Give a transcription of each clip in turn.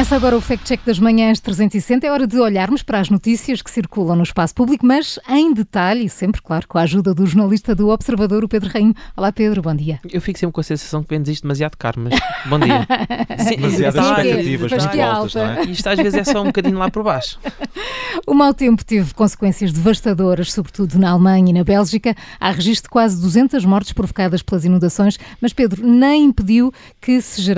Começa agora o Fact Check das Manhãs 360. É hora de olharmos para as notícias que circulam no espaço público, mas em detalhe e sempre, claro, com a ajuda do jornalista do Observador, o Pedro Rainho. Olá, Pedro, bom dia. Eu fico sempre com a sensação que vendes isto demasiado caro, mas bom dia. Sim, demasiadas expectativas muito altas, não é? Isto às vezes é só um bocadinho lá por baixo. O mau tempo teve consequências devastadoras, sobretudo na Alemanha e na Bélgica. Há registro de quase 200 mortes provocadas pelas inundações, mas Pedro, nem isto impediu que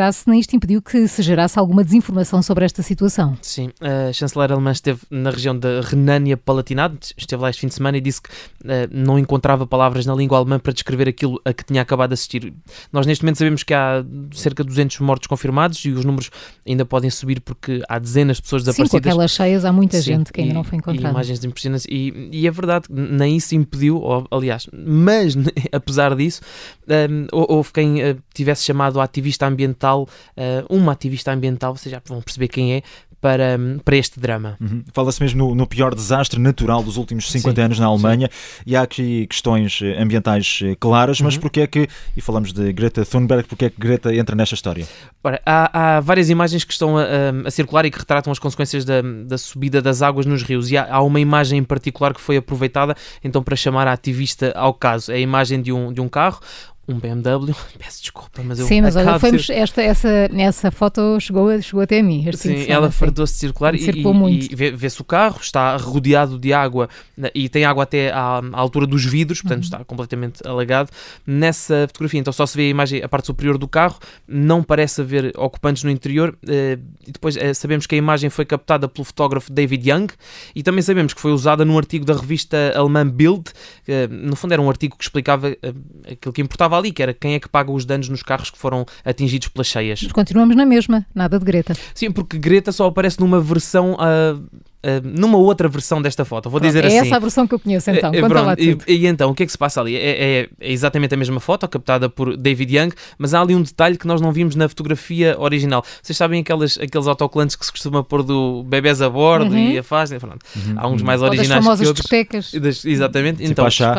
se gerasse alguma desinformação sobre esta situação. Sim, a chanceler alemã esteve na região da Renânia-Palatinado, esteve lá este fim de semana e disse que não encontrava palavras na língua alemã para descrever aquilo a que tinha acabado de assistir. Nós neste momento sabemos que há cerca de 200 mortos confirmados e os números ainda podem subir porque há dezenas de pessoas desaparecidas. Sim, com aquelas cheias há muita gente que ainda não foi encontrada. E imagens impressionantes. E é verdade, nem isso impediu, aliás, mas apesar disso, houve quem tivesse chamado a ativista ambiental, uma ativista ambiental, vocês já vão perceber quem é, para este drama. Fala-se mesmo no pior desastre natural dos últimos 50 anos na Alemanha, e há aqui questões ambientais claras, mas porquê é que, e falamos de Greta Thunberg, porquê é que Greta entra nesta história? Ora, há várias imagens que estão a circular e que retratam as consequências da subida das águas nos rios, e há uma imagem em particular que foi aproveitada então para chamar a ativista ao caso. É a imagem de um carro, um BMW, peço desculpa, mas eu... Sim, mas olha, essa foto chegou até a mim. Sim, ela fartou-se de circular e vê-se o carro, está rodeado de água e tem água até à altura dos vidros, portanto está completamente alagado. Nessa fotografia, então só se vê a imagem, a parte superior do carro, não parece haver ocupantes no interior, e depois sabemos que a imagem foi captada pelo fotógrafo David Young e também sabemos que foi usada num artigo da revista alemã Bild, que no fundo era um artigo que explicava aquilo que importava ali, que era quem é que paga os danos nos carros que foram atingidos pelas cheias. Mas continuamos na mesma, nada de Greta. Sim, porque Greta só aparece numa versão... numa outra versão desta foto, vou dizer assim. É essa a versão que eu conheço, então. Conta lá tudo. E então, o que é que se passa ali? É exatamente a mesma foto, captada por David Young, mas há ali um detalhe que nós não vimos na fotografia original. Vocês sabem aqueles autocolantes que se costuma pôr do bebés a bordo e afastam? Há uns mais originais que outros. Discotecas. Exatamente. Tipo então, a chá.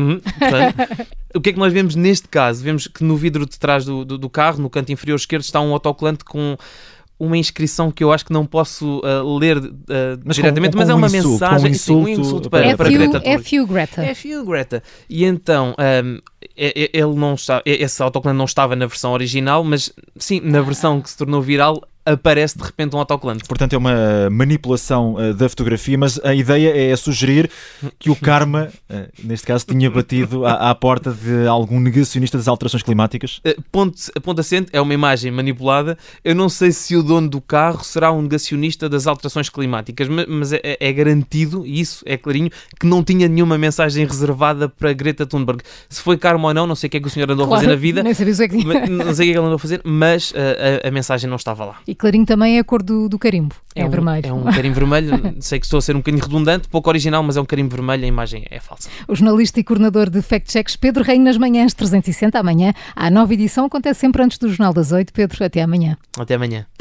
O que é que nós vemos neste caso? Vemos que no vidro de trás do carro, no canto inferior esquerdo, está um autocolante com uma inscrição que eu acho que não posso ler diretamente, mas é uma mensagem, um insulto para Greta. F.U. Greta. E então, ele não está, esse autocolante não estava na versão original, mas sim, na versão que se tornou viral, aparece de repente um autocolante. Portanto, é uma manipulação da fotografia, mas a ideia é sugerir que o karma, neste caso, tinha batido à porta de algum negacionista das alterações climáticas? Ponto assente, é uma imagem manipulada. Eu não sei se o dono do carro será um negacionista das alterações climáticas, mas é garantido, e isso é clarinho, que não tinha nenhuma mensagem reservada para Greta Thunberg. Se foi karma ou não sei o que é que o senhor andou a fazer na vida. Nem sabia o que é que não sei o que é que ele andou a fazer, mas a mensagem não estava lá. E clarinho também é a cor do carimbo, é vermelho. É um carimbo vermelho, sei que estou a ser um bocadinho redundante, pouco original, mas é um carimbo vermelho, a imagem é falsa. O jornalista e coordenador de Fact Checks, Pedro Rainho, nas Manhãs 360, amanhã. A nova edição acontece sempre antes do Jornal das 8. Pedro, até amanhã. Até amanhã.